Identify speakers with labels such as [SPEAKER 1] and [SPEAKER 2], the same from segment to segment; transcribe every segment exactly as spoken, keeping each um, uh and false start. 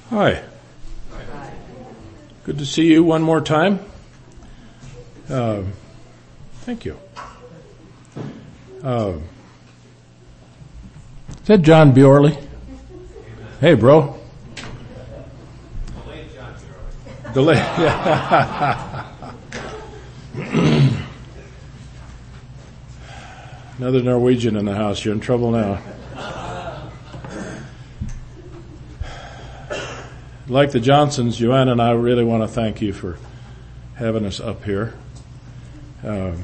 [SPEAKER 1] Hi. Good to see you one more time. Uh, thank you. Uh, is that John Bjorley? Hey, bro.
[SPEAKER 2] The late John Bjorley.
[SPEAKER 1] The late, yeah. Another Norwegian in the house. You're in trouble now. Like the Johnsons, Joanna and I really want to thank you for having us up here. Uh,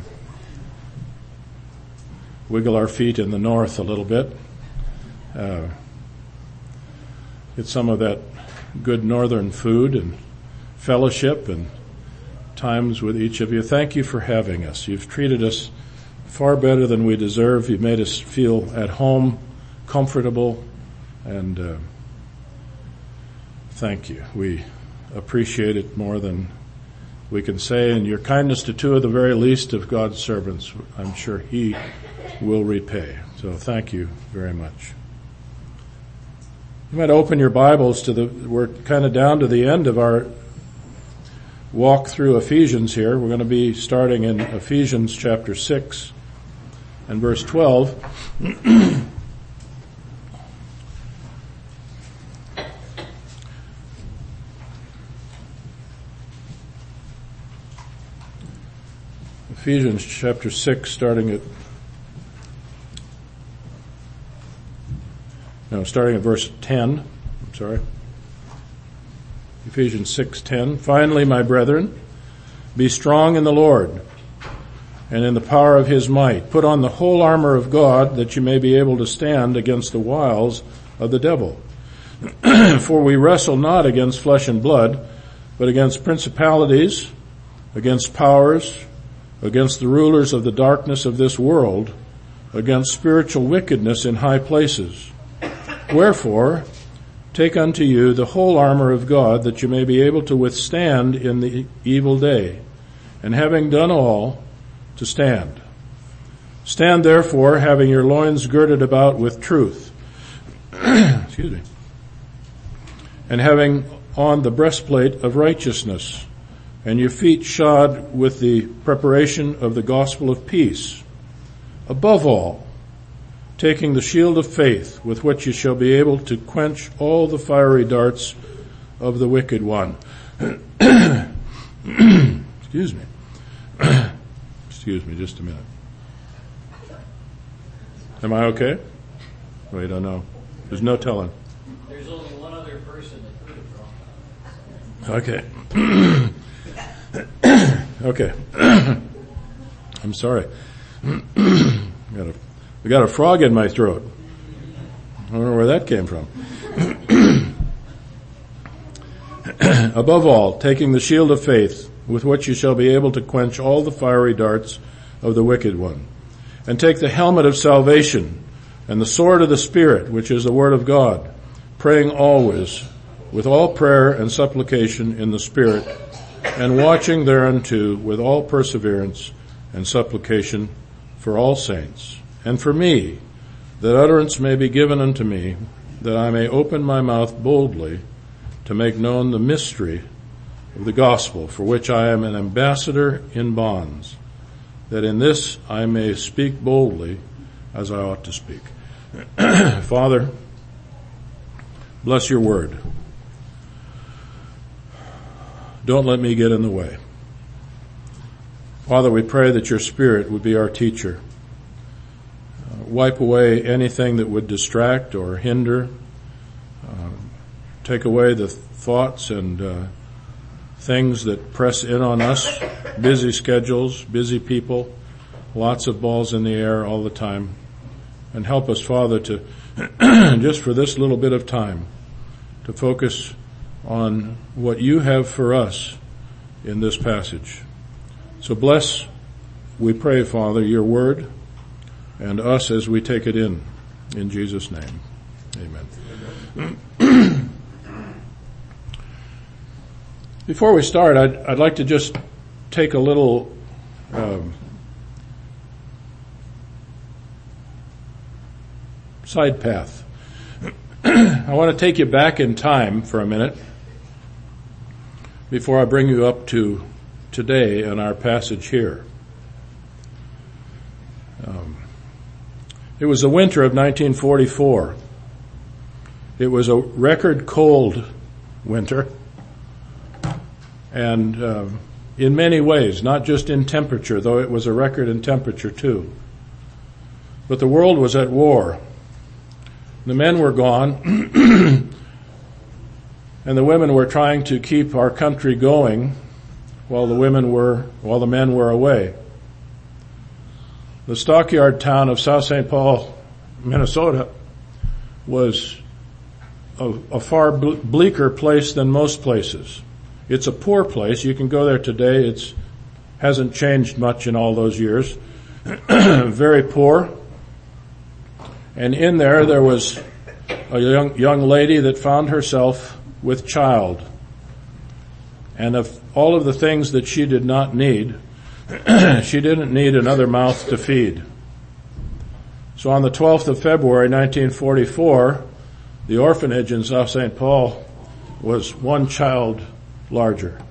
[SPEAKER 1] wiggle our feet in the north a little bit. Uh, get some of that good northern food and fellowship and times with each of you. Thank you for having us. You've treated us far better than we deserve. You've made us feel at home, comfortable, and uh, thank you. We appreciate it more than we can say, and your kindness to two of the very least of God's servants, I'm sure He will repay. So thank you very much. You might open your Bibles to the, we're kind of down to the end of our walk through Ephesians here. We're going to be starting in Ephesians chapter six and verse twelve. Ephesians chapter six, starting at, no, starting at verse ten. I'm sorry. Ephesians six ten. Finally, my brethren, be strong in the Lord and in the power of His might. Put on the whole armor of God, that you may be able to stand against the wiles of the devil. For we wrestle not against flesh and blood, but against principalities, against powers, against the rulers of the darkness of this world, against spiritual wickedness in high places. Wherefore, take unto you the whole armor of God, that you may be able to withstand in the evil day, and having done all, to stand. Stand therefore, having your loins girded about with truth, excuse me, and having on the breastplate of righteousness, and your feet shod with the preparation of the gospel of peace. Above all, taking the shield of faith, with which you shall be able to quench all the fiery darts of the wicked one. Excuse me. Excuse me just a minute. Am I okay? Wait, I don't know. There's no telling.
[SPEAKER 2] There's only one other person that could have drawn that.
[SPEAKER 1] Okay. Okay. I'm sorry. got a, I got a frog in my throat. I don't know where that came from. Above all, taking the shield of faith, with which you shall be able to quench all the fiery darts of the wicked one. And take the helmet of salvation and the sword of the Spirit, which is the word of God, praying always with all prayer and supplication in the Spirit, and watching thereunto with all perseverance and supplication for all saints, and for me, that utterance may be given unto me, that I may open my mouth boldly to make known the mystery of the gospel, for which I am an ambassador in bonds, that in this I may speak boldly as I ought to speak. Father, bless your word. Don't let me get in the way. Father, we pray that your Spirit would be our teacher. Uh, wipe away anything that would distract or hinder. Uh, take away the thoughts and uh, things that press in on us. Busy schedules, busy people, lots of balls in the air all the time. And help us, Father, to just for this little bit of time, to focus on what you have for us in this passage. So bless, we pray, Father, your word and us as we take it in. In Jesus' name, amen. Before we start, I'd, I'd like to just take a little um, side path. I want to take you back in time for a minute before I bring you up to today in our passage here. Um, it was the winter of nineteen forty-four. It was a record cold winter, and um, in many ways, not just in temperature, though it was a record in temperature too. But the world was at war. The men were gone, and the women were trying to keep our country going while the women were, while the men were away. The stockyard town of South Saint Paul, Minnesota, was a, a far bleaker place than most places. It's a poor place. You can go there today. It's hasn't changed much in all those years. Very poor. And in there, there was a young, young lady that found herself with child. And of all of the things that she did not need, she didn't need another mouth to feed. So on the twelfth of February, nineteen forty-four, the orphanage in South Saint Paul was one child larger.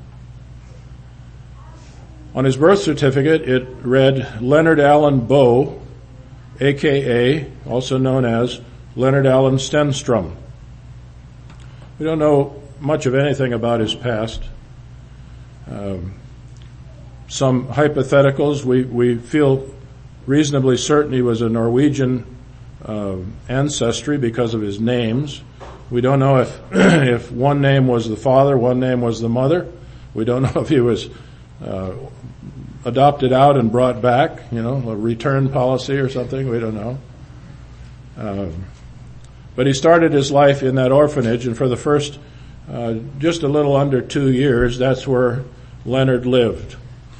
[SPEAKER 1] On his birth certificate, it read Leonard Allen Bow, A K A, also known as Leonard Allen Stenstrom. We don't know much of anything about his past. Um, some hypotheticals, we, we feel reasonably certain he was a Norwegian uh, ancestry because of his names. We don't know if if one name was the father, one name was the mother. We don't know if he was uh, adopted out and brought back, you know, a return policy or something. We don't know. Um, but he started his life in that orphanage, and for the first uh, just a little under two years, that's where Leonard lived.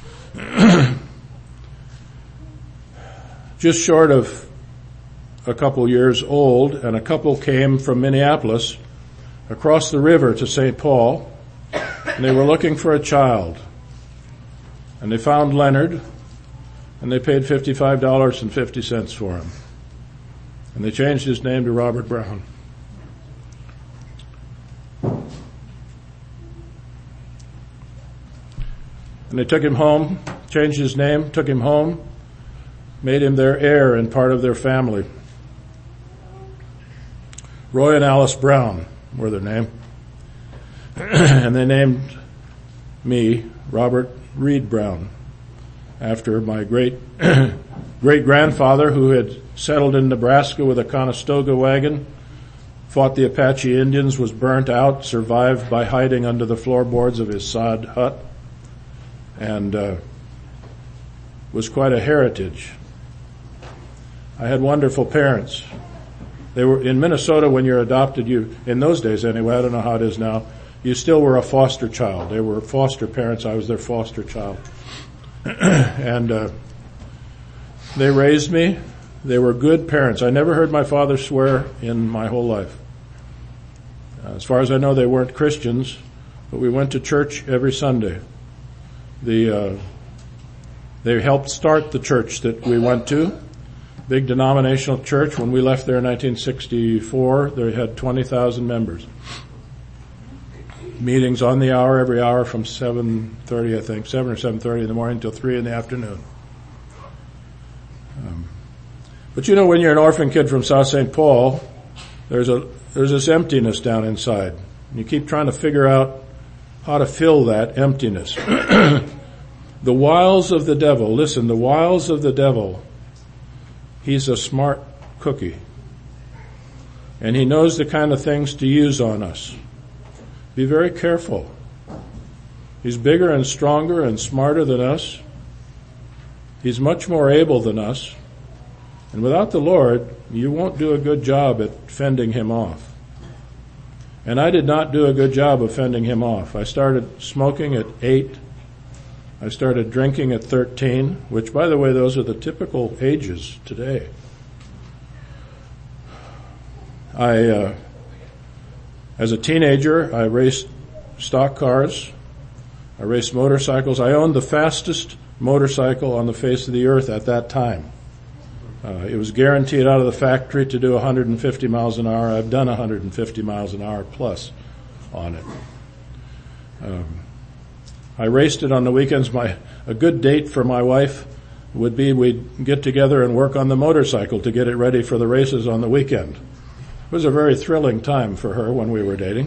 [SPEAKER 1] Just short of a couple years old, and a couple came from Minneapolis across the river to Saint Paul, and they were looking for a child. And they found Leonard, and they paid fifty-five dollars and fifty cents for him. And they changed his name to Robert Brown. And they took him home, changed his name, took him home, made him their heir and part of their family. Roy and Alice Brown were their name. And they named me Robert Reed Brown, after my great great grandfather, who had settled in Nebraska with a Conestoga wagon, fought the Apache Indians, was burnt out, survived by hiding under the floorboards of his sod hut, and uh, was quite a heritage. I had wonderful parents. They were in Minnesota. When you're adopted, you, in those days anyway, I don't know how it is now, you still were a foster child. They were foster parents. I was their foster child. and uh, they raised me. They were good parents. I never heard my father swear in my whole life. Uh, as far as I know, they weren't Christians, but we went to church every Sunday. The uh, they helped start the church that we went to, big denominational church. When we left there in nineteen sixty-four, they had twenty thousand members. Meetings on the hour, every hour from seven thirty, I think, seven or seven thirty in the morning until three in the afternoon. Um, but you know, when you're an orphan kid from South Saint Paul, there's a there's this emptiness down inside. You keep trying to figure out how to fill that emptiness. The wiles of the devil, listen, the wiles of the devil, he's a smart cookie. And he knows the kind of things to use on us. Be very careful. He's bigger and stronger and smarter than us. He's much more able than us. And without the Lord, you won't do a good job at fending him off. And I did not do a good job of fending him off. I started smoking at eight. I started drinking at thirteen, which, by the way, those are the typical ages today. I, uh, as a teenager, I raced stock cars. I raced motorcycles. I owned the fastest motorcycle on the face of the earth at that time. Uh, it was guaranteed out of the factory to do one hundred fifty miles an hour. I've done one hundred fifty miles an hour plus on it. Um, I raced it on the weekends. My a good date for my wife would be we'd get together and work on the motorcycle to get it ready for the races on the weekend. It was a very thrilling time for her when we were dating.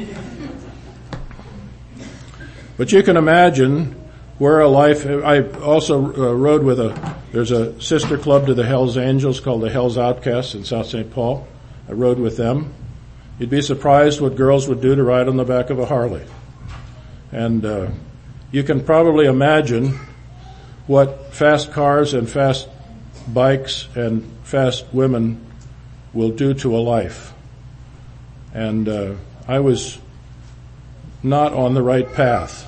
[SPEAKER 1] But you can imagine where a life, I also uh, rode with a, there's a sister club to the Hells Angels called the Hells Outcasts in South Saint Paul. I rode with them. You'd be surprised what girls would do to ride on the back of a Harley. And uh, you can probably imagine what fast cars and fast bikes and fast women will do to a life. And uh, I was not on the right path.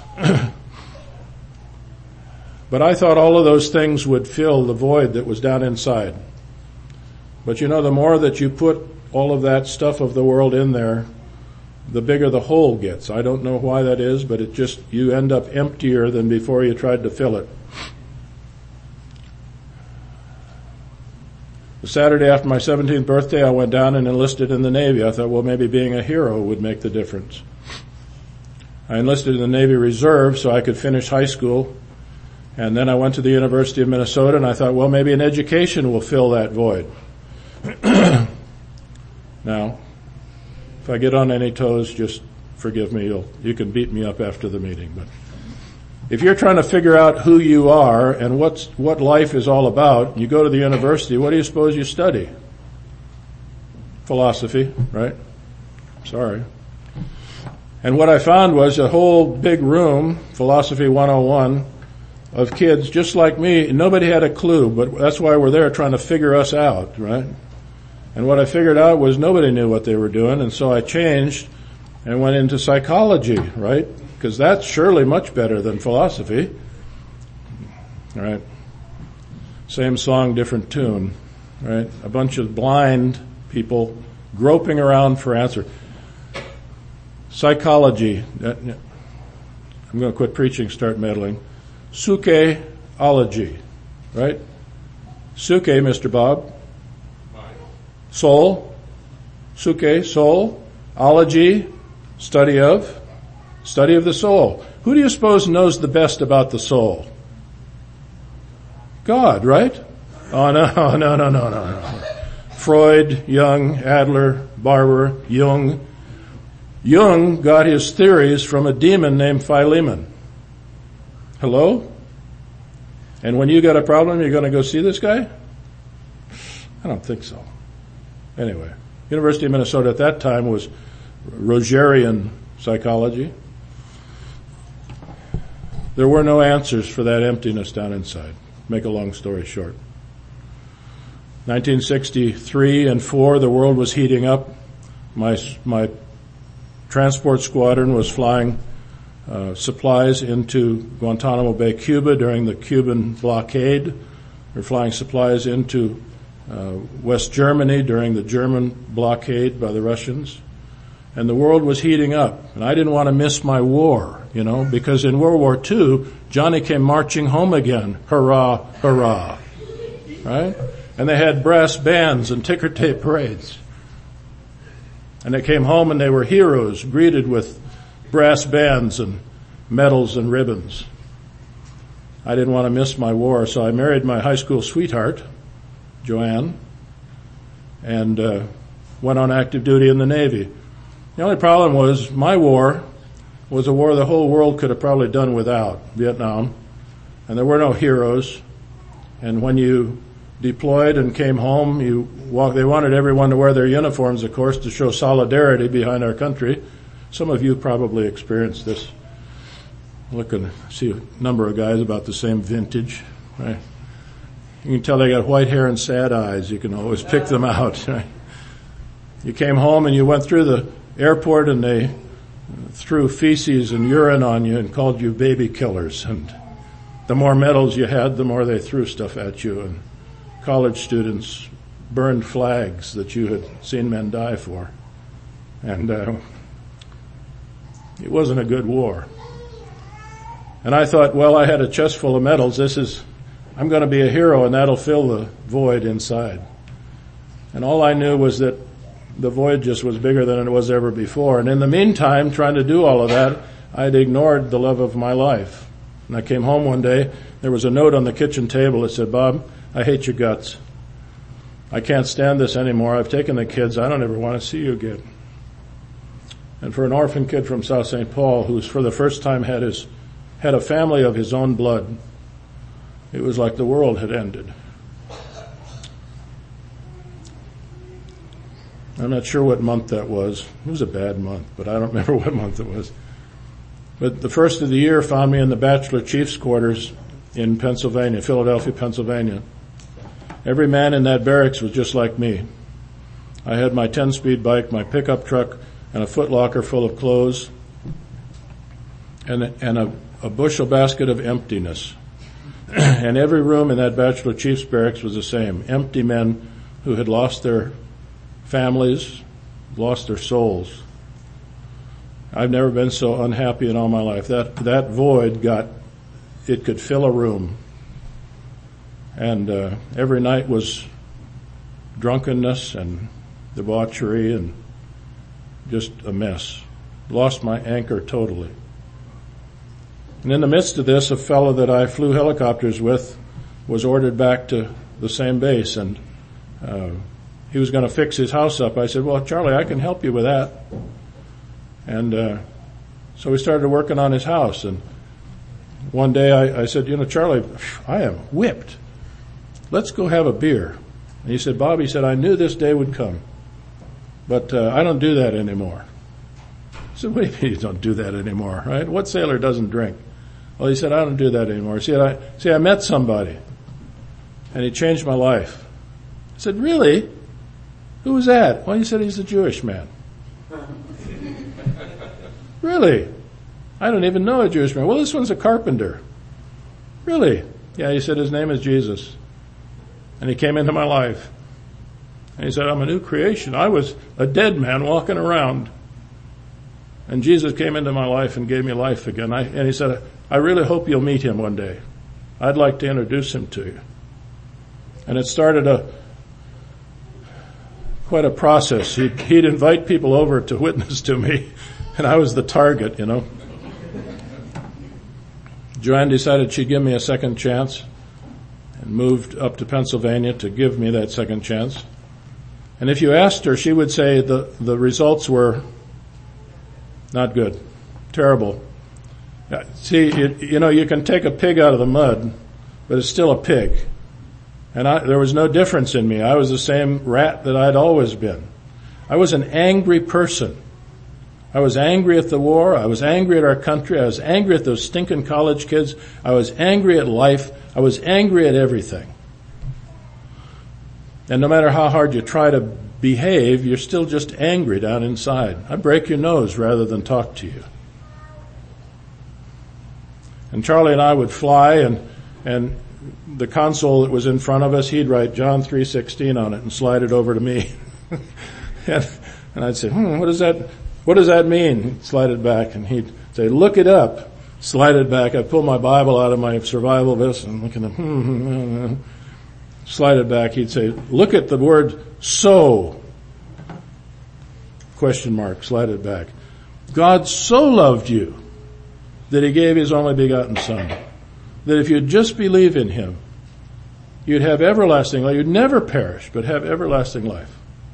[SPEAKER 1] But I thought all of those things would fill the void that was down inside. But you know, the more that you put all of that stuff of the world in there, the bigger the hole gets. I don't know why that is, but it just, you end up emptier than before you tried to fill it. The Saturday after my seventeenth birthday, I went down and enlisted in the Navy. I thought, well, maybe being a hero would make the difference. I enlisted in the Navy Reserve so I could finish high school. And then I went to the University of Minnesota, and I thought, well, maybe an education will fill that void. Now, if I get on any toes, just forgive me. You'll, you can beat me up after the meeting. But if you're trying to figure out who you are and what's, what life is all about, you go to the university, what do you suppose you study? Philosophy, right? Sorry. And what I found was a whole big room, Philosophy one oh one, of kids just like me. Nobody had a clue, but that's why we're there, trying to figure us out, right? And what I figured out was nobody knew what they were doing, and so I changed and went into psychology, right? Because that's surely much better than philosophy, right? Same song, different tune, right? A bunch of blind people groping around for answer. Psychology. I'm going to quit preaching, start meddling. Sukeology, right? Suke, Mister Bob. Soul. Suke, soul. Ology, study of. Study of the soul. Who do you suppose knows the best about the soul? God, right? Oh, no, no, no, no, no, no. Freud, Jung, Adler, Barber, Jung. Jung got his theories from a demon named Philemon. Hello? And when you got a problem, you're going to go see this guy? I don't think so. Anyway, University of Minnesota at that time was Rogerian psychology. There were no answers for that emptiness down inside. Make a long story short. nineteen sixty-three and four, the world was heating up. My, my transport squadron was flying uh, supplies into Guantanamo Bay, Cuba during the Cuban blockade. We were flying supplies into uh, West Germany during the German blockade by the Russians. And the world was heating up. And I didn't want to miss my war, you know, because in World War Two, Johnny came marching home again. Hurrah, hurrah. Right? And they had brass bands and ticker tape parades. And they came home and they were heroes, greeted with brass bands and medals and ribbons. I didn't want to miss my war, so I married my high school sweetheart, Joanne, and uh, went on active duty in the Navy. The only problem was my war was a war the whole world could have probably done without, Vietnam, and there were no heroes. And when you deployed and came home, you walk, they wanted everyone to wear their uniforms, of course, to show solidarity behind our country. Some of you probably experienced this. Look and see a number of guys about the same vintage, right? You can tell they got white hair and sad eyes. You can always pick them out, right? You came home and you went through the airport and they threw feces and urine on you and called you baby killers. And the more medals you had, the more they threw stuff at you. And college students burned flags that you had seen men die for. And uh, it wasn't a good war. And I thought, well, I had a chest full of medals. This is, I'm going to be a hero and that'll fill the void inside. And all I knew was that the void just was bigger than it was ever before. And in the meantime, trying to do all of that, I'd ignored the love of my life. And I came home one day, there was a note on the kitchen table that said, Bob, I hate your guts. I can't stand this anymore. I've taken the kids. I don't ever want to see you again. And for an orphan kid from South Saint Paul, who's for the first time had his, had a family of his own blood, it was like the world had ended. I'm not sure what month that was. It was a bad month, but I don't remember what month it was. But the first of the year found me in the Bachelor Chief's quarters in Pennsylvania, Philadelphia, Pennsylvania. Every man in that barracks was just like me. I had my ten-speed bike, my pickup truck, and a Foot Locker full of clothes, and, and a, a bushel basket of emptiness. And every room in that Bachelor Chief's barracks was the same. Empty men who had lost their families, lost their souls. I've never been so unhappy in all my life. That, that void got, it could fill a room. And, uh, every night was drunkenness and debauchery and just a mess. Lost my anchor totally. And in the midst of this, a fellow that I flew helicopters with was ordered back to the same base, and, uh, he was going to fix his house up. I said, well, Charlie, I can help you with that. And uh so we started working on his house. And one day I, I said, you know, Charlie, I am whipped. Let's go have a beer. And he said, Bob, he said, I knew this day would come, but uh, I don't do that anymore. I said, what do you mean you don't do that anymore, right? What sailor doesn't drink? Well, he said, I don't do that anymore. He said, I, see, I met somebody, and he changed my life. I said, really? Who was that? Well, he said he's a Jewish man. Really? I don't even know a Jewish man. Well, this one's a carpenter. Really? Yeah, he said his name is Jesus. And he came into my life. And he said, I'm a new creation. I was a dead man walking around. And Jesus came into my life and gave me life again. I, and he said, I really hope you'll meet him one day. I'd like to introduce him to you. And it started a quite a process. He'd, he'd invite people over to witness to me. And I was the target, you know. Joanne decided she'd give me a second chance and moved up to Pennsylvania to give me that second chance. And if you asked her, she would say the, the results were not good, terrible. See, it, you know, you can take a pig out of the mud, but it's still a pig. And I, there was no difference in me. I was the same rat that I'd always been. I was an angry person. I was angry at the war. I was angry at our country. I was angry at those stinking college kids. I was angry at life. I was angry at everything. And no matter how hard you try to behave, you're still just angry down inside. I'd break your nose rather than talk to you. And Charlie and I would fly, and, and the console that was in front of us, he'd write John three sixteen on it and slide it over to me. and, and I'd say, hmm, what does that... What does that mean? He'd slide it back, and he'd say, look it up. Slide it back. I'd pull my Bible out of my survival vest and look at them. Hmm, hmm, hmm. Slide it back. He'd say, look at the word so. Question mark. Slide it back. God so loved you that he gave his only begotten son, that if you'd just believe in him, you'd have everlasting life. You'd never perish, but have everlasting life.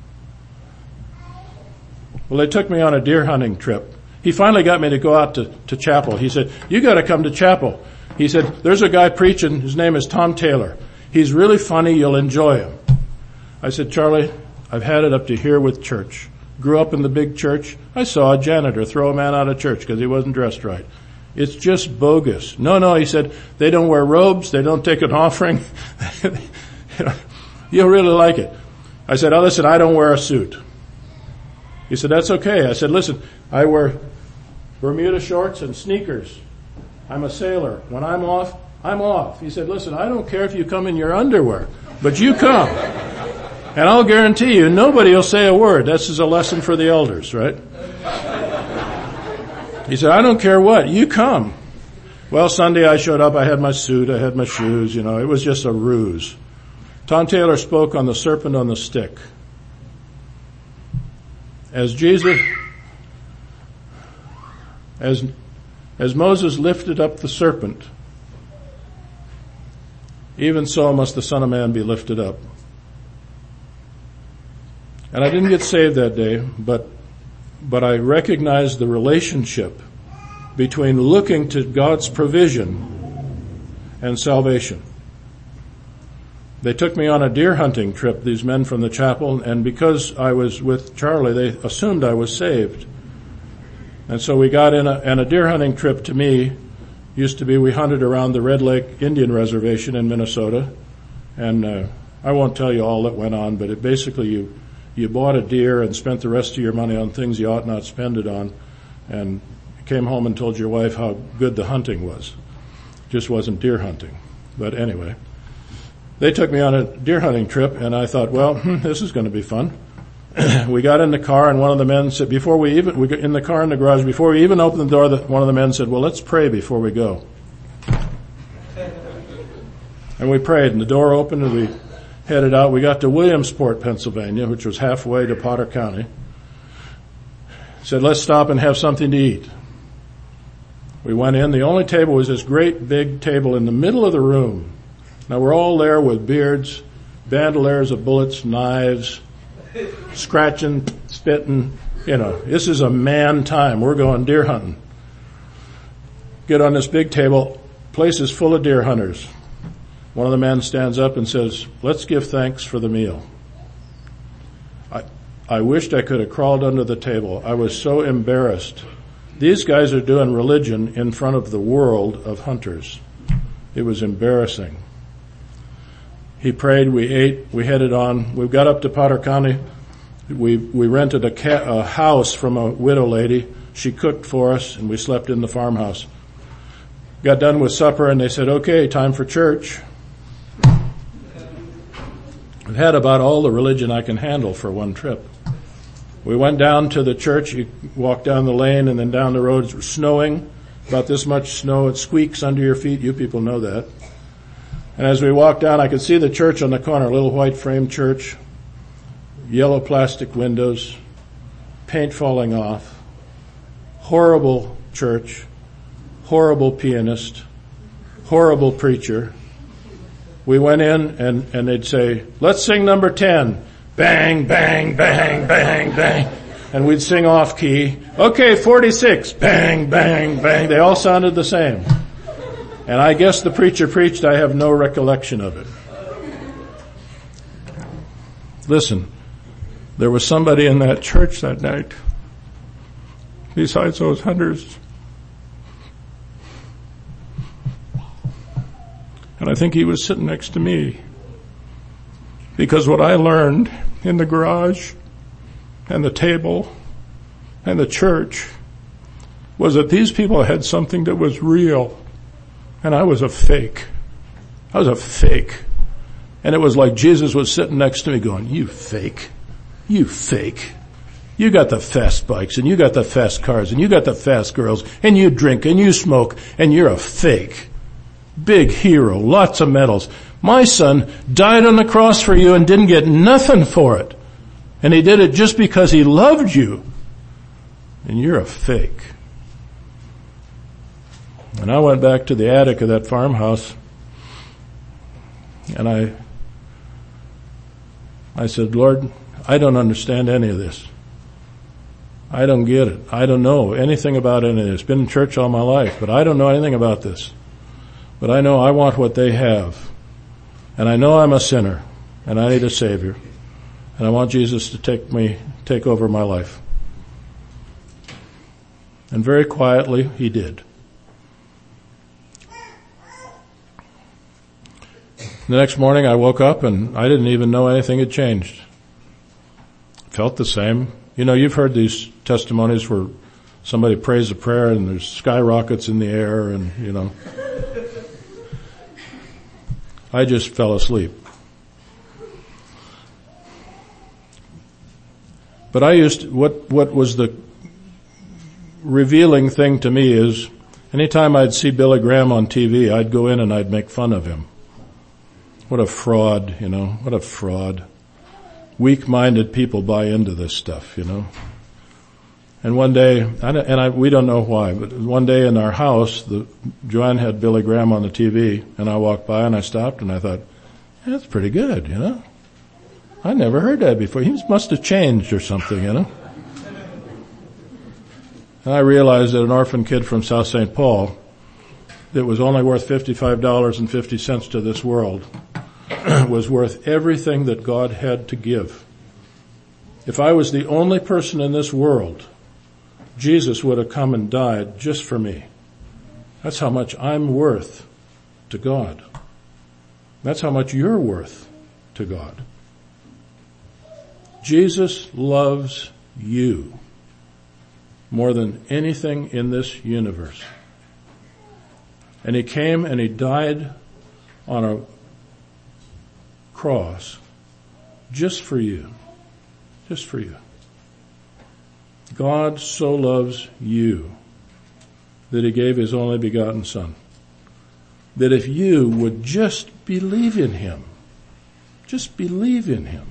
[SPEAKER 1] Well, they took me on a deer hunting trip. He finally got me to go out to, to chapel. He said, you gotta come to chapel. He said, there's a guy preaching. His name is Tom Taylor. He's really funny. You'll enjoy him. I said, Charlie, I've had it up to here with church. Grew up in the big church. I saw a janitor throw a man out of church because he wasn't dressed right. It's just bogus. No, no, he said, they don't wear robes. They don't take an offering. you know, you'll really like it. I said, oh, listen, I don't wear a suit. He said, that's okay. I said, listen, I wear Bermuda shorts and sneakers. I'm a sailor. When I'm off, I'm off. He said, listen, I don't care if you come in your underwear, but you come. And I'll guarantee you, nobody will say a word. This is a lesson for the elders, right? He said, I don't care what, you come. Well, Sunday I showed up, I had my suit, I had my shoes, you know, it was just a ruse. Tom Taylor spoke on the serpent on the stick. As Jesus, as, as Moses lifted up the serpent, even so must the Son of Man be lifted up. And I didn't get saved that day, but, but I recognized the relationship between looking to God's provision and salvation. They took me on a deer hunting trip, these men from the chapel, and because I was with Charlie, they assumed I was saved. And so we got in a, and a deer hunting trip to me used to be we hunted around the Red Lake Indian Reservation in Minnesota. And uh, I won't tell you all that went on, but it basically you, you bought a deer and spent the rest of your money on things you ought not spend it on, and came home and told your wife how good the hunting was. Just wasn't deer hunting. But anyway, they took me on a deer hunting trip, and I thought, well, hmm, this is going to be fun. We got in the car, and one of the men said, before we even, we got in the car in the garage, before we even opened the door, the, one of the men said, well, let's pray before we go. And we prayed, and the door opened, and we headed out. We got to Williamsport, Pennsylvania, which was halfway to Potter County. Said, let's stop and have something to eat. We went in. The only table was this great big table in the middle of the room. Now we're all there with beards, bandoliers of bullets, knives, scratching, spitting. You know, this is a man time. We're going deer hunting. Get on this big table. Place is full of deer hunters. One of the men stands up and says, let's give thanks for the meal. I, I wished I could have crawled under the table. I was so embarrassed. These guys are doing religion in front of the world of hunters. It was embarrassing. He prayed, we ate, we headed on. We got up to Potter County. We, we rented a, ca- a house from a widow lady. She cooked for us, and we slept in the farmhouse. Got done with supper, and they said, okay, time for church. I've had about all the religion I can handle for one trip. We went down to the church. You walk down the lane and then down the road. It's snowing, about this much snow. It squeaks under your feet. You people know that. And as we walked down, I could see the church on the corner, a little white frame church, yellow plastic windows, paint falling off, horrible church, horrible pianist, horrible preacher. We went in and, and they'd say, let's sing number ten. Bang, bang, bang, bang, bang. And we'd sing off key. Okay, forty-six. Bang, bang, bang. They all sounded the same. And I guess the preacher preached. I have no recollection of it. Listen, there was somebody in that church that night, besides those hunters. And I think he was sitting next to me. Because what I learned in the garage and the table and the church was that these people had something that was real. And I was a fake. I was a fake. And it was like Jesus was sitting next to me going, you fake. You fake. You got the fast bikes and you got the fast cars and you got the fast girls and you drink and you smoke and you're a fake. Big hero, lots of medals. My son died on the cross for you and didn't get nothing for it. And he did it just because he loved you. And you're a fake. And I went back to the attic of that farmhouse and I, I said, Lord, I don't understand any of this. I don't get it. I don't know anything about any of this. Been in church all my life, but I don't know anything about this. But I know I want what they have. And I know I'm a sinner and I need a Savior. And I want Jesus to take me, take over my life. And very quietly, he did. The next morning I woke up and I didn't even know anything had changed. Felt the same. You know, you've heard these testimonies where somebody prays a prayer and there's skyrockets in the air and, you know. I just fell asleep. But I used, to, what, what was the revealing thing to me is, Anytime I'd see Billy Graham on T V, I'd go in and I'd make fun of him. What a fraud, you know, what a fraud. Weak-minded people buy into this stuff, you know. And one day, and I, we don't know why, but one day in our house, the, Joanne had Billy Graham on the T V, and I walked by and I stopped and I thought, yeah, that's pretty good, you know. I never heard that before. He must have changed or something, you know. And I realized that an orphan kid from South Saint Paul that was only worth fifty-five dollars and fifty cents to this world was worth everything that God had to give. If I was the only person in this world, Jesus would have come and died just for me. That's how much I'm worth to God. That's how much you're worth to God. Jesus loves you more than anything in this universe. And he came and he died on a cross just for you. Just for you. God so loves you that he gave his only begotten Son. That if you would just believe in him, just believe in him,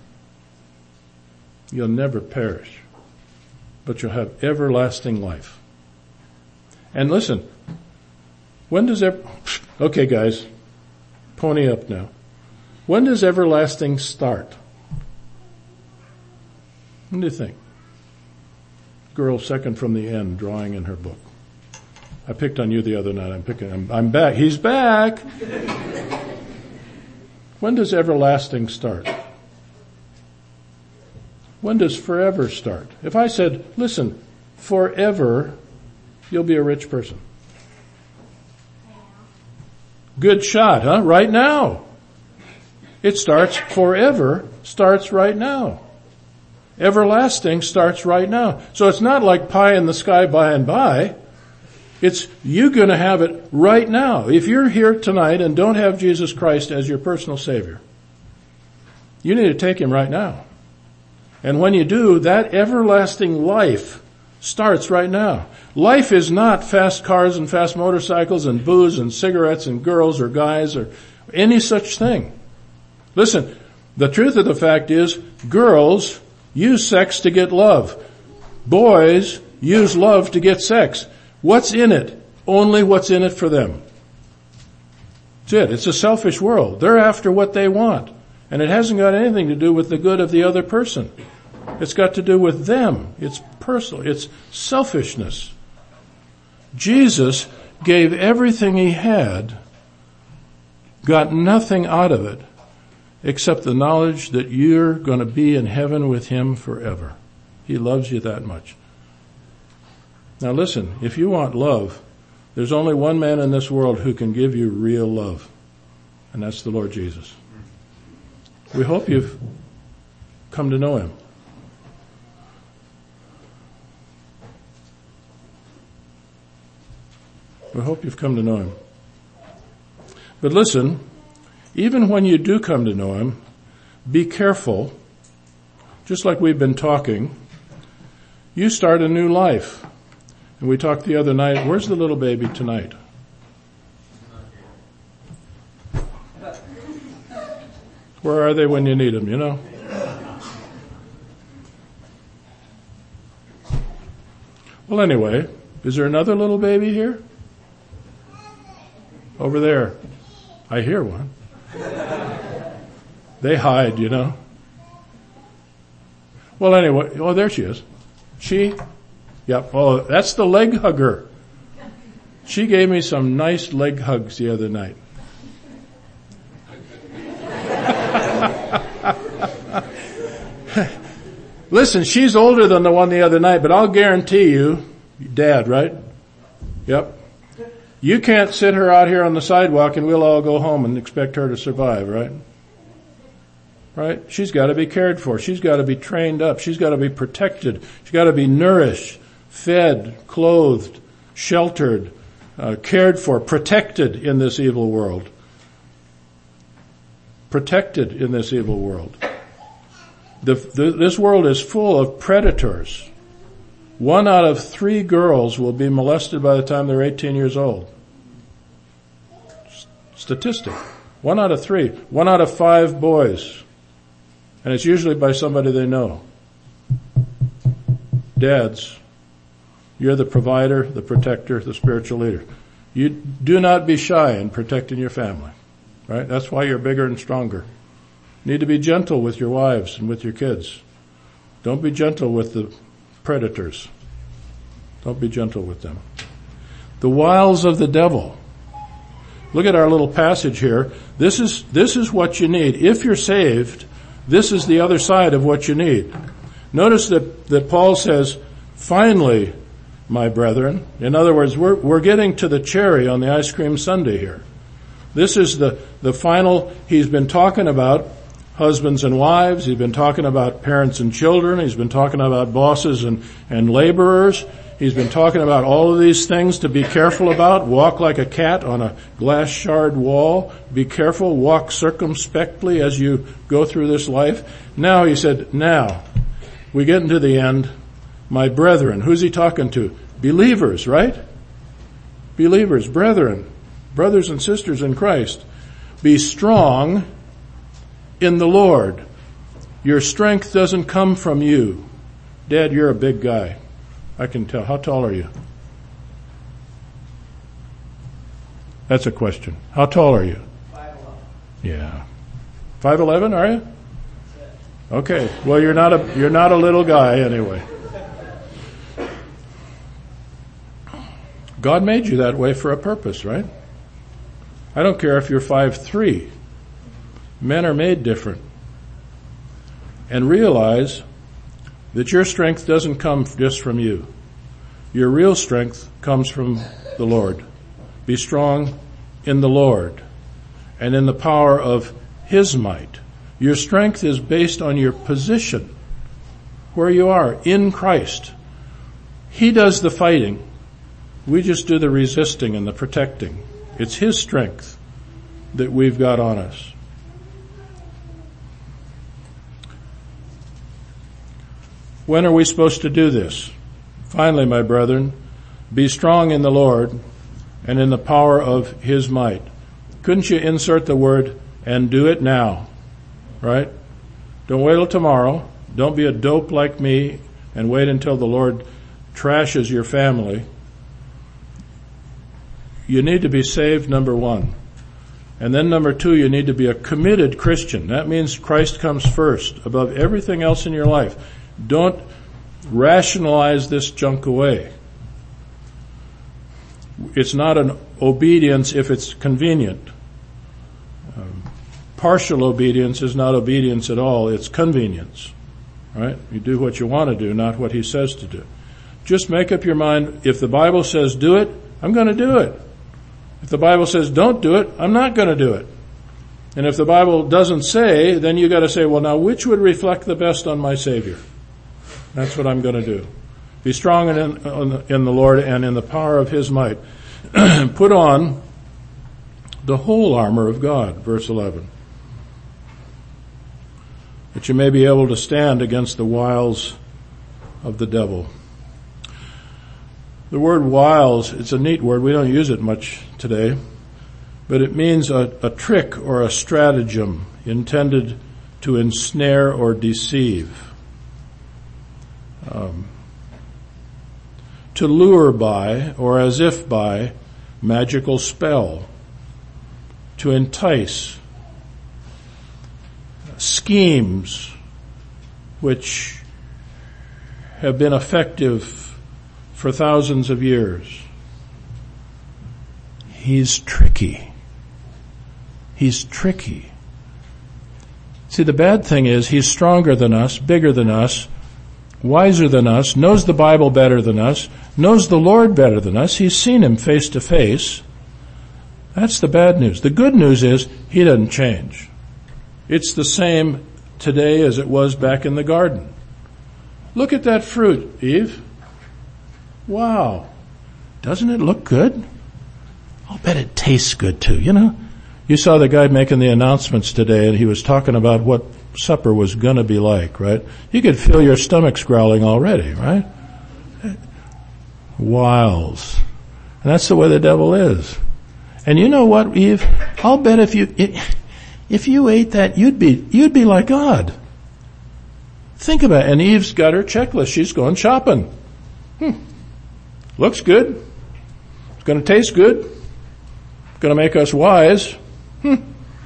[SPEAKER 1] you'll never perish, but you'll have everlasting life. And listen, when does ever, okay guys, pony up now. When does everlasting start? What do you think? Girl second from the end drawing in her book. I picked on you the other night. I'm picking, I'm, I'm back. He's back. When does everlasting start? When does forever start? If I said, listen, forever, you'll be a rich person. Good shot, huh? Right now. It starts forever, starts right now. Everlasting starts right now. So it's not like pie in the sky by and by. It's you going to have it right now. If you're here tonight and don't have Jesus Christ as your personal Savior, you need to take him right now. And when you do, that everlasting life starts right now. Life is not fast cars and fast motorcycles and booze and cigarettes and girls or guys or any such thing. Listen, the truth of the fact is, girls use sex to get love. Boys use love to get sex. What's in it? Only what's in it for them. That's it. It's a selfish world. They're after what they want. And it hasn't got anything to do with the good of the other person. It's got to do with them. It's personal. It's selfishness. Jesus gave everything he had, got nothing out of it, except the knowledge that you're going to be in heaven with him forever. He loves you that much. Now listen, if you want love, there's only one man in this world who can give you real love, and that's the Lord Jesus. We hope you've come to know him. We hope you've come to know him. But listen, even when you do come to know him, be careful. Just like we've been talking, you start a new life. And we talked the other night, where's the little baby tonight? Where are they when you need them, you know? Well, anyway, is there another little baby here? Over there. I hear one. They hide, you know. Well, anyway, oh, there she is. She, yep, oh, that's the leg hugger. She gave me some nice leg hugs the other night. Listen, she's older than the one the other night, but I'll guarantee you, Dad, right? Yep. You can't sit her out here on the sidewalk and we'll all go home and expect her to survive, right? Right? She's got to be cared for. She's got to be trained up. She's got to be protected. She's got to be nourished, fed, clothed, sheltered, uh, cared for, protected in this evil world. Protected in this evil world. The, the, this world is full of predators. One out of three girls will be molested by the time they're eighteen years old. Statistic. One out of three. One out of five boys. And it's usually by somebody they know. Dads, you're the provider, the protector, the spiritual leader. You do not be shy in protecting your family. Right? That's why you're bigger and stronger. You need to be gentle with your wives and with your kids. Don't be gentle with the predators. Don't be gentle with them. The wiles of the devil. Look at our little passage here. This is, this is what you need. If you're saved, this is the other side of what you need. Notice that, that Paul says, finally, my brethren. In other words, we're, we're getting to the cherry on the ice cream sundae here. This is the, the final, he's been talking about husbands and wives. He's been talking about parents and children. He's been talking about bosses and, and laborers. He's been talking about all of these things to be careful about. Walk like a cat on a glass shard wall. Be careful. Walk circumspectly as you go through this life. Now, he said, now, we get into the end. My brethren. Who's he talking to? Believers, right? Believers, brethren, brothers and sisters in Christ. Be strong in the Lord. Your strength doesn't come from you. Dad, you're a big guy. I can tell. How tall are you? That's a question. How tall are you?
[SPEAKER 2] five eleven.
[SPEAKER 1] Yeah. five eleven, are you? Okay. Well, you're not a, you're not a little guy anyway. God made you that way for a purpose, right? I don't care if you're five three. Men are made different. And realize that your strength doesn't come just from you. Your real strength comes from the Lord. Be strong in the Lord and in the power of His might. Your strength is based on your position, where you are in Christ. He does the fighting. We just do the resisting and the protecting. It's His strength that we've got on us. When are we supposed to do this? Finally, my brethren, be strong in the Lord and in the power of His might. Couldn't you insert the word, and do it now? Right? Don't wait till tomorrow. Don't be a dope like me and wait until the Lord trashes your family. You need to be saved, number one. And then number two, you need to be a committed Christian. That means Christ comes first above everything else in your life. Don't rationalize this junk away. It's not an obedience if it's convenient. Um, partial obedience is not obedience at all. It's convenience. Right? You do what you want to do, not what He says to do. Just make up your mind, if the Bible says do it, I'm going to do it. If the Bible says don't do it, I'm not going to do it. And if the Bible doesn't say, then you got to say, well, now which would reflect the best on my Savior? That's what I'm going to do. Be strong in, in the Lord and in the power of His might. Put on the whole armor of God, verse eleven, that you may be able to stand against the wiles of the devil. The word wiles, it's a neat word. We don't use it much today, but it means a, a trick or a stratagem intended to ensnare or deceive. Um, to lure by, or as if by, magical spell. To entice. Schemes which have been effective for thousands of years. He's tricky. He's tricky. See, the bad thing is he's stronger than us, bigger than us, wiser than us, knows the Bible better than us, knows the Lord better than us. He's seen Him face to face. That's the bad news. The good news is He doesn't change. It's the same today as it was back in the garden. Look at that fruit, Eve. Wow. Doesn't it look good? I'll bet it tastes good too, you know. You saw the guy making the announcements today, and he was talking about what supper was going to be like, right? You could feel your stomachs growling already, right? wiles. And that's the way the devil is. And you know what, Eve? I'll bet if you, if you ate that, you'd be, you'd be like God. Think about it. And Eve's got her checklist. She's going shopping. Hmm. Looks good. It's going to taste good. It's going to make us wise. Hmm.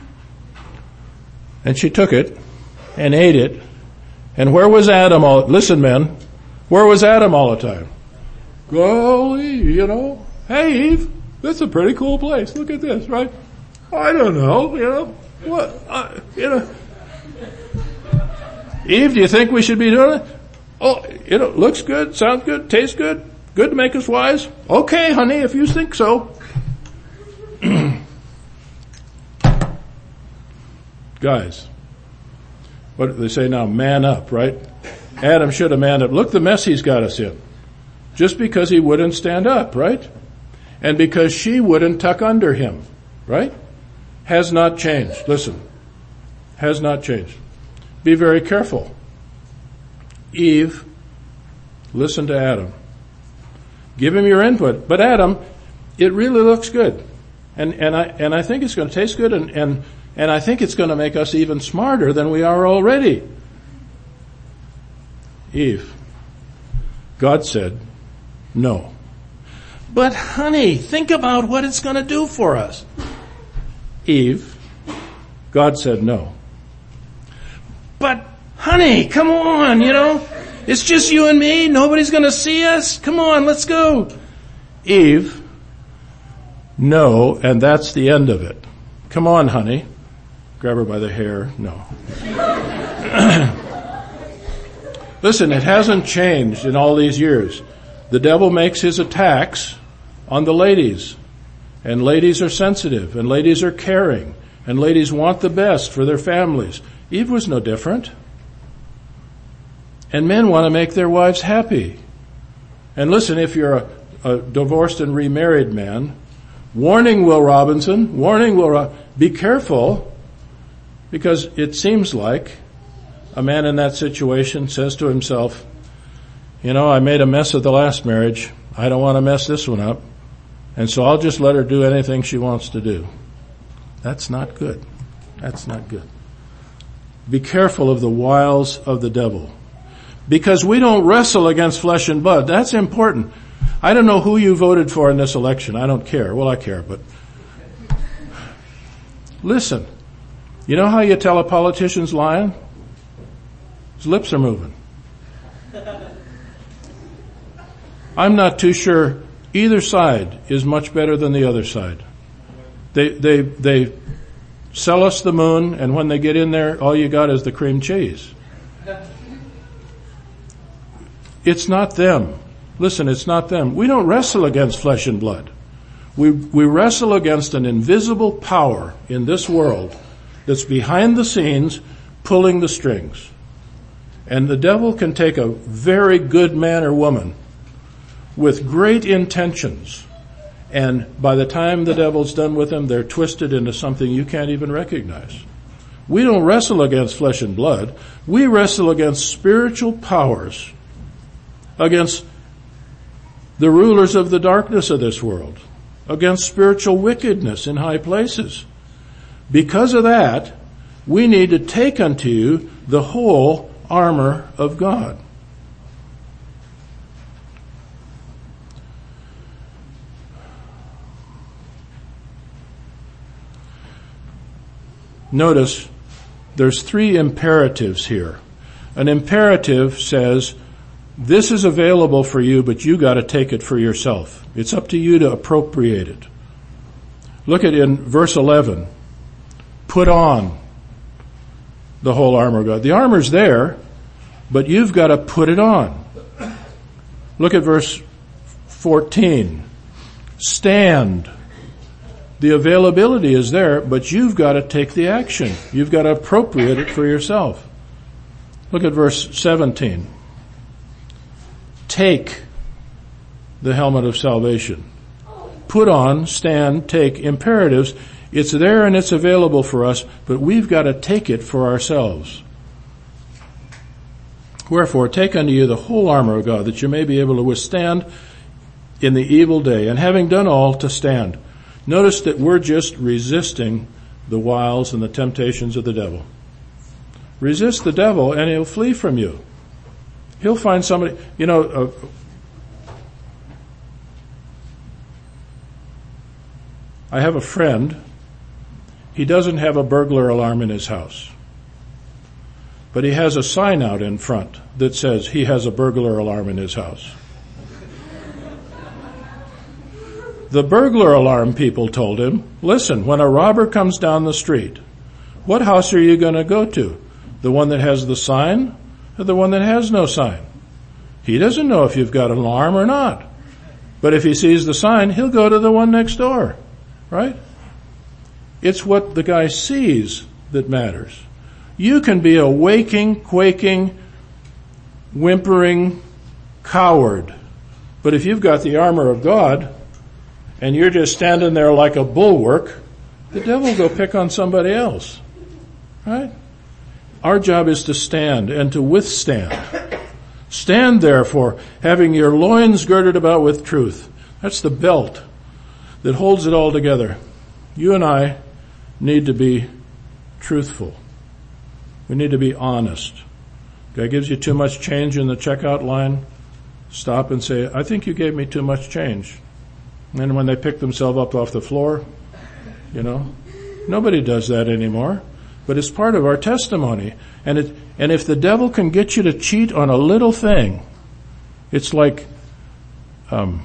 [SPEAKER 1] And she took it and ate it. And where was Adam all, listen men, where was Adam all the time? Golly, you know, hey Eve, this is a pretty cool place. Look at this, right? I don't know, you know, what, uh, you know. Eve, do you think we should be doing it? Oh, you know, looks good, sounds good, tastes good, good to make us wise. Okay, honey, if you think so. Guys, what do they say now? Man up, right? Adam should have manned up. Look the mess he's got us in. Just because he wouldn't stand up, right? And because she wouldn't tuck under him, right? Has not changed. Listen, has not changed. Be very careful. Eve, listen to Adam. Give him your input. But Adam, it really looks good. And, and I, and I think it's going to taste good and, and, and I think it's going to make us even smarter than we are already. Eve, God said, no. But honey, think about what it's going to do for us. Eve, God said no. But honey, come on, you know, it's just you and me. Nobody's going to see us. Come on, let's go. Eve, no, and that's the end of it. Come on, honey. Grab her by the hair. No. Listen, it hasn't changed in all these years. The devil makes his attacks on the ladies. And ladies are sensitive. And ladies are caring. And ladies want the best for their families. Eve was no different. And men want to make their wives happy. And listen, if you're a, a divorced and remarried man, warning, Will Robinson, warning, Will Ro- be careful, because it seems like a man in that situation says to himself, you know, I made a mess of the last marriage. I don't want to mess this one up. And so I'll just let her do anything she wants to do. That's not good. That's not good. Be careful of the wiles of the devil. Because we don't wrestle against flesh and blood. That's important. I don't know who you voted for in this election. I don't care. Well, I care, but listen. You know how you tell a politician's lying? His lips are moving. I'm not too sure either side is much better than the other side. They, they, they sell us the moon, and when they get in there, all you got is the cream cheese. It's not them. Listen, it's not them. We don't wrestle against flesh and blood. We, we wrestle against an invisible power in this world that's behind the scenes pulling the strings. And the devil can take a very good man or woman with great intentions, and by the time the devil's done with them, they're twisted into something you can't even recognize. We don't wrestle against flesh and blood. We wrestle against spiritual powers, against the rulers of the darkness of this world, against spiritual wickedness in high places. Because of that, we need to take unto you the whole armor of God. Notice there's three imperatives here. An imperative says, this is available for you, but you got to take it for yourself. It's up to you to appropriate it. Look at in verse eleven. Put on the whole armor of God. The armor's there, but you've got to put it on. Look at verse fourteen. Stand. The availability is there, but you've got to take the action. You've got to appropriate it for yourself. Look at verse seventeen. Take the helmet of salvation. Put on, stand, take, imperatives. It's there and it's available for us, but we've got to take it for ourselves. Wherefore, take unto you the whole armor of God, that you may be able to withstand in the evil day, and having done all, to stand. Notice that we're just resisting the wiles and the temptations of the devil. Resist the devil and he'll flee from you. He'll find somebody, you know, uh, I have a friend. He doesn't have a burglar alarm in his house, but he has a sign out in front that says he has a burglar alarm in his house. The burglar alarm people told him, listen, when a robber comes down the street, what house are you going to go to? The one that has the sign or the one that has no sign? He doesn't know if you've got an alarm or not. But if he sees the sign, he'll go to the one next door, right? It's what the guy sees that matters. You can be a waking, quaking, whimpering coward, but if you've got the armor of God, and you're just standing there like a bulwark, the devil will go pick on somebody else. Right? Our job is to stand and to withstand. Stand therefore, having your loins girded about with truth. That's the belt that holds it all together. You and I need to be truthful. We need to be honest. Guy gives you too much change in the checkout line, stop and say, I think you gave me too much change. And when they pick themselves up off the floor, you know, nobody does that anymore. But it's part of our testimony. And it, and if the devil can get you to cheat on a little thing, it's like, um,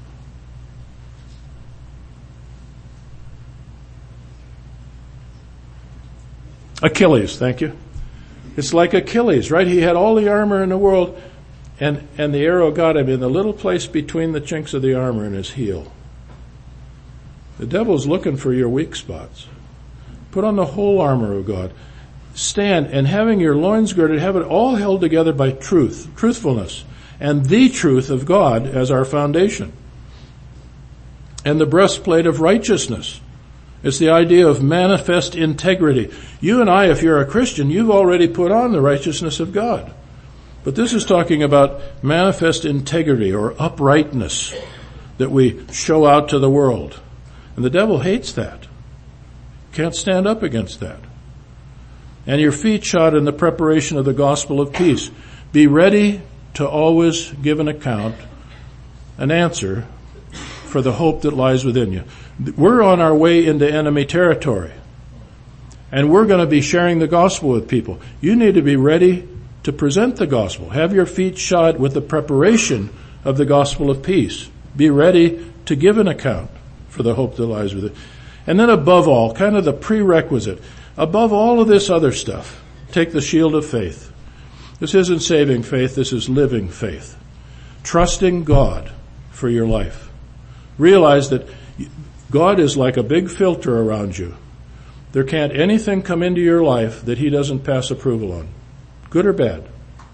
[SPEAKER 1] Achilles, thank you. It's like Achilles, right? He had all the armor in the world, and, and the arrow got him in the little place between the chinks of the armor and his heel. The devil's looking for your weak spots. Put on the whole armor of God. Stand, and having your loins girded, have it all held together by truth, truthfulness, and the truth of God as our foundation. And the breastplate of righteousness. It's the idea of manifest integrity. You and I, if you're a Christian, you've already put on the righteousness of God. But this is talking about manifest integrity or uprightness that we show out to the world. And the devil hates that. Can't stand up against that. And your feet shod in the preparation of the gospel of peace. Be ready to always give an account, an answer for the hope that lies within you. We're on our way into enemy territory. And we're going to be sharing the gospel with people. You need to be ready to present the gospel. Have your feet shod with the preparation of the gospel of peace. Be ready to give an account for the hope that lies within. And then above all, kind of the prerequisite, above all of this other stuff, take the shield of faith. This isn't saving faith, this is living faith. Trusting God for your life. Realize that God is like a big filter around you. There can't anything come into your life that He doesn't pass approval on. Good or bad.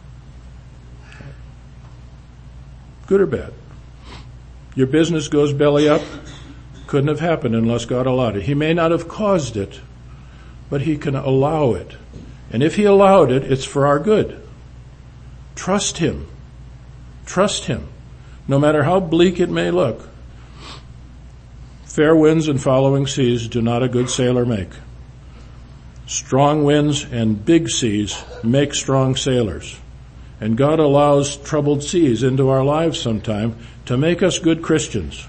[SPEAKER 1] Good or bad. Your business goes belly up. Couldn't have happened unless God allowed it. He may not have caused it, but He can allow it. And if He allowed it, it's for our good. Trust Him. Trust Him. No matter how bleak it may look. Fair winds and following seas do not a good sailor make. Strong winds and big seas make strong sailors. And God allows troubled seas into our lives sometime to make us good Christians.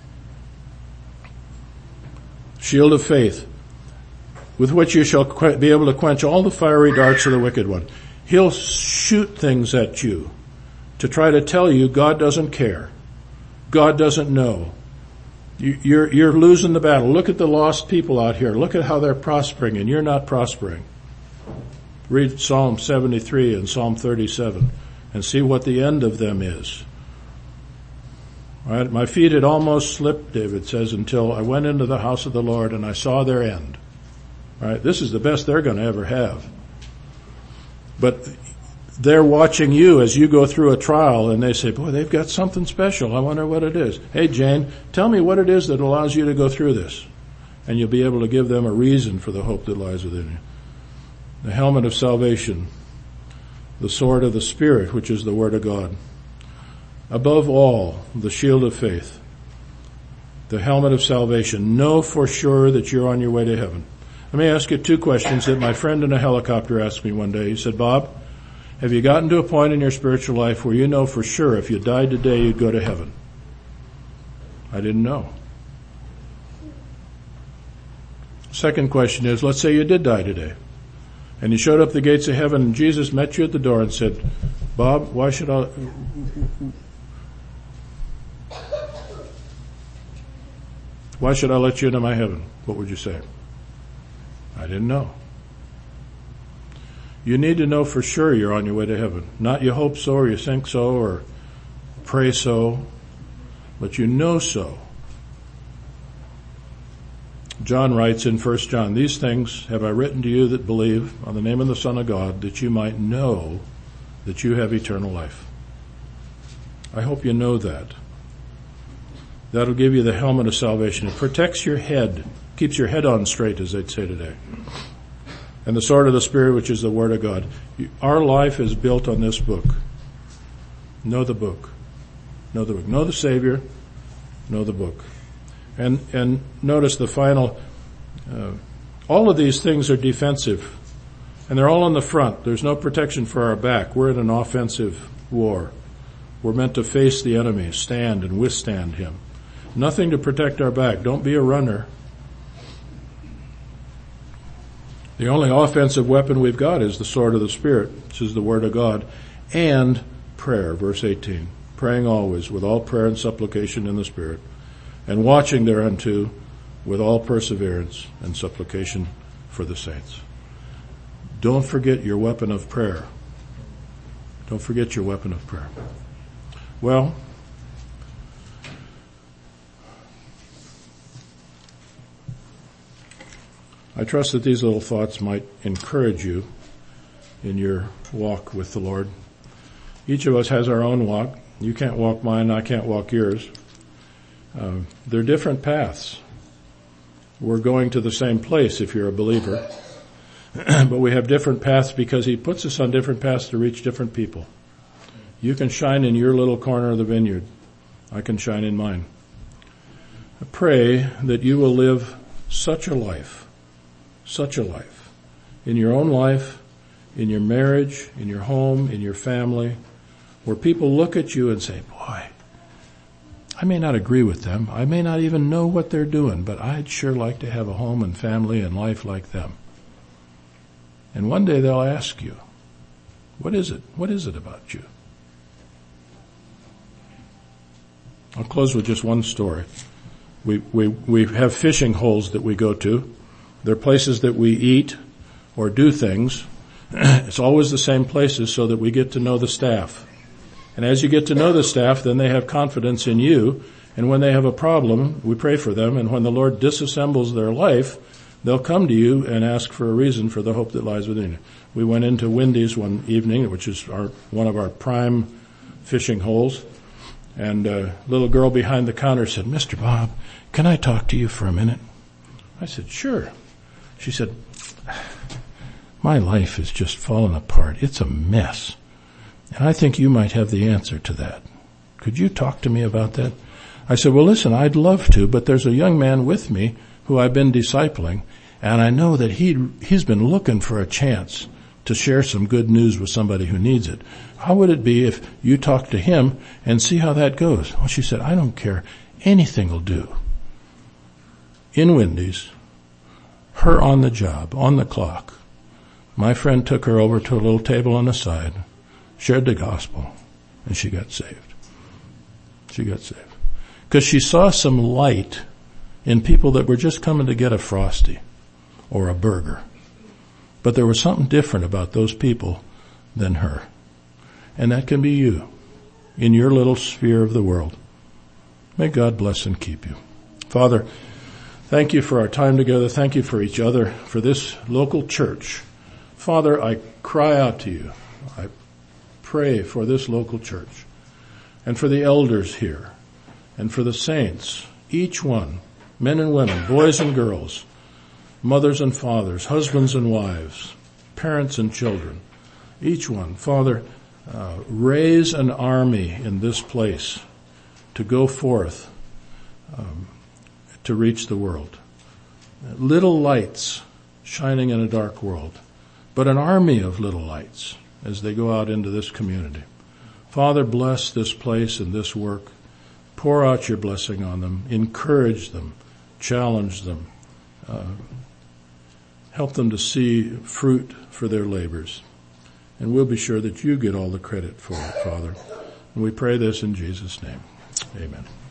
[SPEAKER 1] Shield of faith, with which you shall be able to quench all the fiery darts of the wicked one. He'll shoot things at you to try to tell you God doesn't care. God doesn't know. You're, you're losing the battle. Look at the lost people out here. Look at how they're prospering and you're not prospering. Read Psalm seventy-three and Psalm thirty-seven and see what the end of them is. All right, my feet had almost slipped, David says, until I went into the house of the Lord and I saw their end. All right, this is the best they're going to ever have. But they're watching you as you go through a trial and they say, boy, they've got something special. I wonder what it is. Hey, Jane, tell me what it is that allows you to go through this. And you'll be able to give them a reason for the hope that lies within you. The helmet of salvation, the sword of the Spirit, which is the Word of God. Above all, the shield of faith, the helmet of salvation. Know for sure that you're on your way to heaven. Let me ask you two questions that my friend in a helicopter asked me one day. He said, Bob, have you gotten to a point in your spiritual life where you know for sure if you died today you'd go to heaven? I didn't know. Second question is, let's say you did die today, and you showed up the gates of heaven, and Jesus met you at the door and said, Bob, why should I... Why should I let you into my heaven? What would you say? I didn't know. You need to know for sure you're on your way to heaven. Not you hope so, or you think so, or pray so, but you know so. John writes in First John, these things have I written to you that believe on the name of the Son of God, that you might know that you have eternal life. I hope you know that. That'll give you the helmet of salvation. It protects your head, keeps your head on straight, as they'd say today. And the sword of the Spirit, which is the Word of God. Our life is built on this book. Know the book. Know the book. Know the Savior. Know the book. And and notice the final, uh, all of these things are defensive. And they're all on the front. There's no protection for our back. We're in an offensive war. We're meant to face the enemy, stand and withstand him. Nothing to protect our back. Don't be a runner. The only offensive weapon we've got is the sword of the Spirit, which is the Word of God, and prayer, verse eighteen. Praying always with all prayer and supplication in the Spirit, and watching thereunto with all perseverance and supplication for the saints. Don't forget your weapon of prayer. Don't forget your weapon of prayer. Well, I trust that these little thoughts might encourage you in your walk with the Lord. Each of us has our own walk. You can't walk mine, I can't walk yours. Uh, they're different paths. We're going to the same place if you're a believer. But we have different paths because He puts us on different paths to reach different people. You can shine in your little corner of the vineyard. I can shine in mine. I pray that you will live such a life, such a life, in your own life, in your marriage, in your home, in your family, where people look at you and say, boy, I may not agree with them. I may not even know what they're doing, but I'd sure like to have a home and family and life like them. And one day they'll ask you, what is it? What is it about you? I'll close with just one story. We, we, we have fishing holes that we go to. They're places that we eat or do things. It's always the same places so that we get to know the staff. And as you get to know the staff, then they have confidence in you. And when they have a problem, we pray for them. And when the Lord disassembles their life, they'll come to you and ask for a reason for the hope that lies within you. We went into Wendy's one evening, which is our, one of our prime fishing holes. And a little girl behind the counter said, Mister Bob, can I talk to you for a minute? I said, sure. She said, my life is just falling apart. It's a mess. And I think you might have the answer to that. Could you talk to me about that? I said, well, listen, I'd love to, but there's a young man with me who I've been discipling, and I know that he he's been looking for a chance to share some good news with somebody who needs it. How would it be if you talk to him and see how that goes? Well, she said, I don't care. Anything will do. In Wendy's, her on the job, on the clock, my friend took her over to a little table on the side, shared the gospel, and she got saved. She got saved. Because she saw some light in people that were just coming to get a Frosty or a burger. But there was something different about those people than her. And that can be you in your little sphere of the world. May God bless and keep you. Father, thank you for our time together. Thank you for each other, for this local church. Father, I cry out to you. I pray for this local church and for the elders here and for the saints, each one, men and women, boys and girls, mothers and fathers, husbands and wives, parents and children, each one. Father, uh, raise an army in this place to go forth um, to reach the world. Little lights shining in a dark world, but an army of little lights as they go out into this community. Father, bless this place and this work. Pour out your blessing on them. Encourage them. Challenge them. Uh, help them to see fruit for their labors. And we'll be sure that you get all the credit for it, Father. And we pray this in Jesus' name. Amen.